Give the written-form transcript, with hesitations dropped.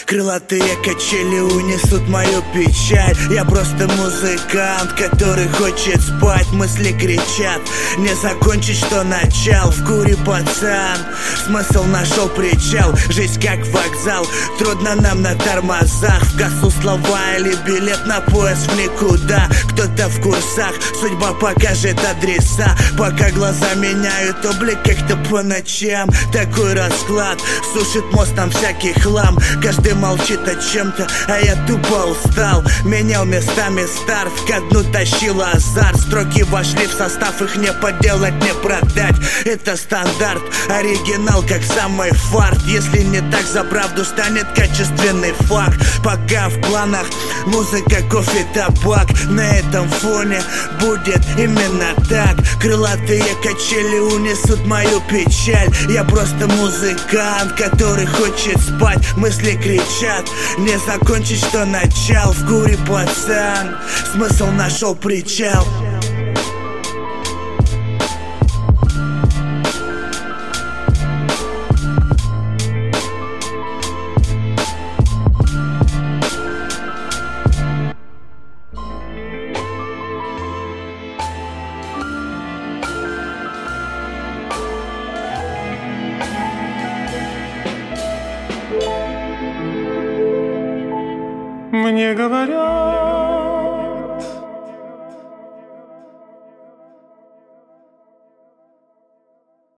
Крылатые качели унесут мою печаль. Я просто музыкант, который хочет спать. Мысли кричат, не закончить, что начал. В куре пацан, смысл нашел причал. Жизнь как вокзал, трудно нам на тормозах. В кассу слова или билет на поезд в никуда. Кто-то в курсах, судьба покажет адреса. Пока глаза меняют облик как-то по ночам. Такой расклад сушит мозг нам всякий хлам. Каждый молчит о чем-то, а я тупо устал. Менял местами старт, ко дну тащил азарт. Строки вошли в состав, их не поделать, не продать. Это стандарт, оригинал как самый фарт. Если не так, за правду станет качественный факт. Пока в планах музыка, кофе, табак. На этом фоне будет именно так. Крылатые качели унесут мою печаль. Я просто музыкант, который хочет спать. Мысли кричат, не закончить, что начал. В куре пацан, смысл нашел причал.